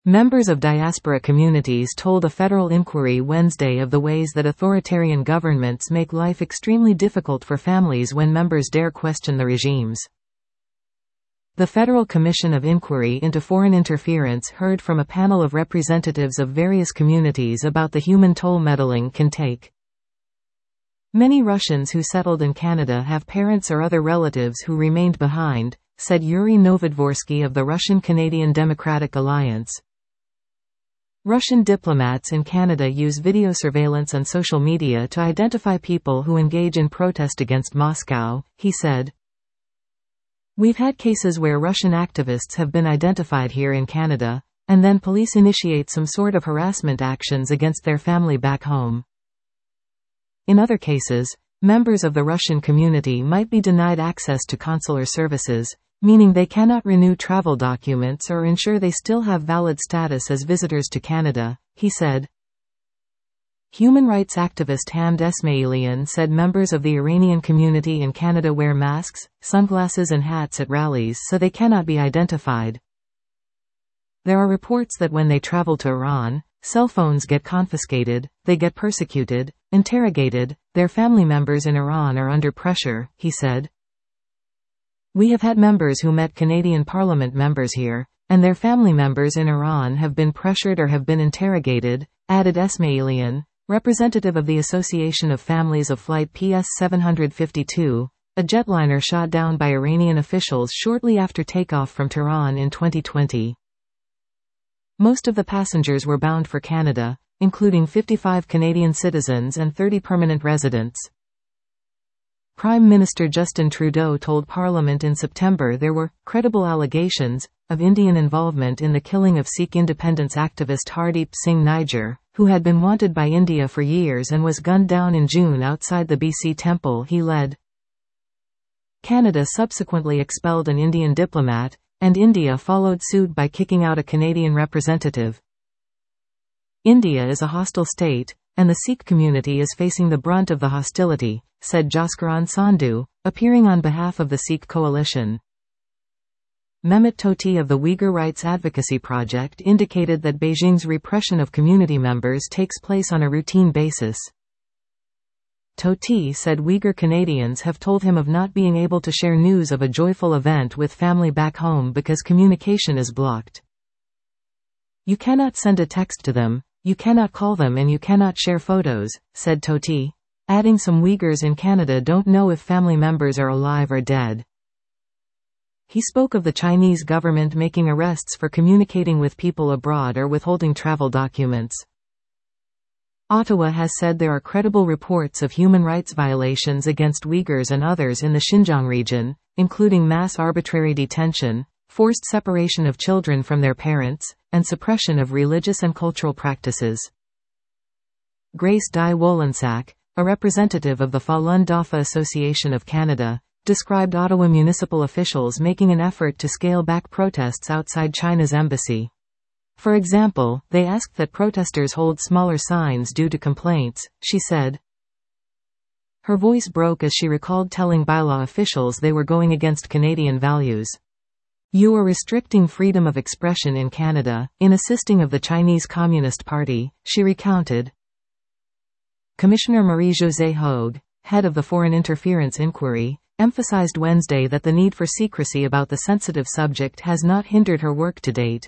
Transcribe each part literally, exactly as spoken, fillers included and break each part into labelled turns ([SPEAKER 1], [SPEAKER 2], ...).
[SPEAKER 1] Members of diaspora communities told a federal inquiry Wednesday of the ways that authoritarian governments make life extremely difficult for families when members dare question the regimes. The Federal Commission of Inquiry into Foreign Interference heard from a panel of representatives of various communities about the human toll meddling can take. Many Russians who settled in Canada have parents or other relatives who remained behind, said Yuri Novodvorsky of the Russian-Canadian Democratic Alliance. Russian diplomats in Canada use video surveillance and social media to identify people who engage in protest against Moscow, he said. We've had cases where Russian activists have been identified here in Canada, and then police initiate some sort of harassment actions against their family back home. In other cases, members of the Russian community might be denied access to consular services, meaning they cannot renew travel documents or ensure they still have valid status as visitors to Canada, he said. Human rights activist Hamd Esmailian said members of the Iranian community in Canada wear masks, sunglasses and hats at rallies so they cannot be identified. There are reports that when they travel to Iran, cell phones get confiscated, they get persecuted, interrogated, their family members in Iran are under pressure, he said. We have had members who met Canadian Parliament members here, and their family members in Iran have been pressured or have been interrogated, added Esmailian, representative of the Association of Families of Flight P S seven fifty-two, a jetliner shot down by Iranian officials shortly after takeoff from Tehran in twenty twenty. Most of the passengers were bound for Canada, including fifty-five Canadian citizens and thirty permanent residents. Prime Minister Justin Trudeau told Parliament in September there were credible allegations of Indian involvement in the killing of Sikh independence activist Hardeep Singh Nijjar, who had been wanted by India for years and was gunned down in June outside the B C temple he led. Canada subsequently expelled an Indian diplomat, and India followed suit by kicking out a Canadian representative. India is a hostile state, and the Sikh community is facing the brunt of the hostility, said Jaskaran Sandhu, appearing on behalf of the Sikh coalition. Mehmet Toti of the Uyghur Rights Advocacy Project indicated that Beijing's repression of community members takes place on a routine basis. Toti said Uyghur Canadians have told him of not being able to share news of a joyful event with family back home because communication is blocked. You cannot send a text to them, you cannot call them and you cannot share photos, said Toti, adding some Uyghurs in Canada don't know if family members are alive or dead. He spoke of the Chinese government making arrests for communicating with people abroad or withholding travel documents. Ottawa has said there are credible reports of human rights violations against Uyghurs and others in the Xinjiang region, including mass arbitrary detention, forced separation of children from their parents, and suppression of religious and cultural practices. Grace Di Wolensack, a representative of the Falun Dafa Association of Canada, described Ottawa municipal officials making an effort to scale back protests outside China's embassy. For example, they asked that protesters hold smaller signs due to complaints, she said. Her voice broke as she recalled telling bylaw officials they were going against Canadian values. You are restricting freedom of expression in Canada, in assisting of the Chinese Communist Party, she recounted. Commissioner Marie-Josée Hogue, head of the Foreign Interference Inquiry, emphasized Wednesday that the need for secrecy about the sensitive subject has not hindered her work to date.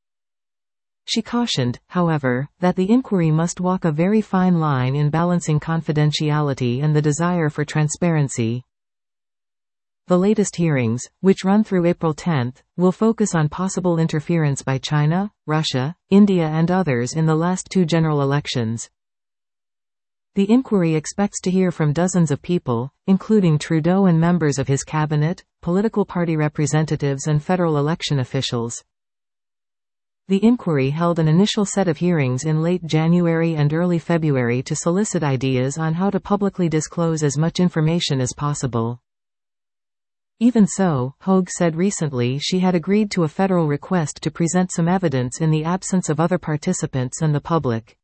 [SPEAKER 1] She cautioned, however, that the inquiry must walk a very fine line in balancing confidentiality and the desire for transparency. The latest hearings, which run through April tenth, will focus on possible interference by China, Russia, India and others in the last two general elections. The inquiry expects to hear from dozens of people, including Trudeau and members of his cabinet, political party representatives and federal election officials. The inquiry held an initial set of hearings in late January and early February to solicit ideas on how to publicly disclose as much information as possible. Even so, Hogue said recently she had agreed to a federal request to present some evidence in the absence of other participants and the public.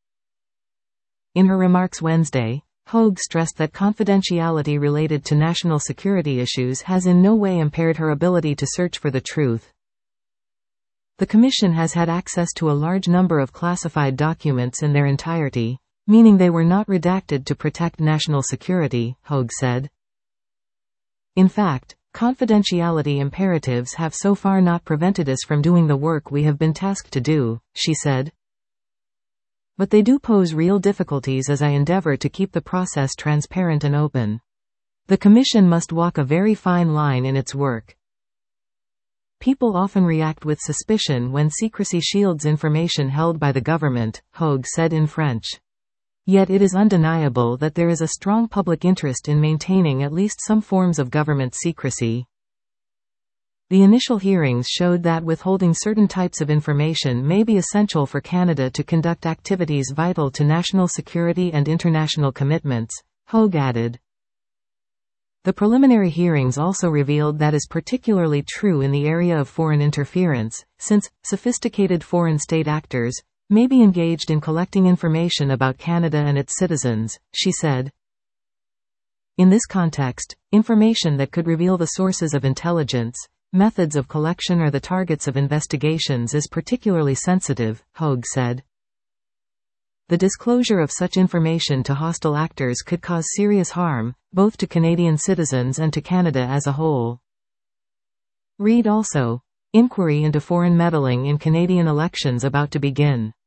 [SPEAKER 1] In her remarks Wednesday, Hogue stressed that confidentiality related to national security issues has in no way impaired her ability to search for the truth. The Commission has had access to a large number of classified documents in their entirety, meaning they were not redacted to protect national security, Hogue said. In fact, confidentiality imperatives have so far not prevented us from doing the work we have been tasked to do, she said. But they do pose real difficulties as I endeavor to keep the process transparent and open. The Commission must walk a very fine line in its work. People often react with suspicion when secrecy shields information held by the government, Hogue said in French. Yet it is undeniable that there is a strong public interest in maintaining at least some forms of government secrecy. The initial hearings showed that withholding certain types of information may be essential for Canada to conduct activities vital to national security and international commitments, Hogue added. The preliminary hearings also revealed that is particularly true in the area of foreign interference, since sophisticated foreign state actors may be engaged in collecting information about Canada and its citizens, she said. In this context, information that could reveal the sources of intelligence, methods of collection or the targets of investigations is particularly sensitive, Hogue said. The disclosure of such information to hostile actors could cause serious harm, both to Canadian citizens and to Canada as a whole. Read also, inquiry into foreign meddling in Canadian elections about to begin.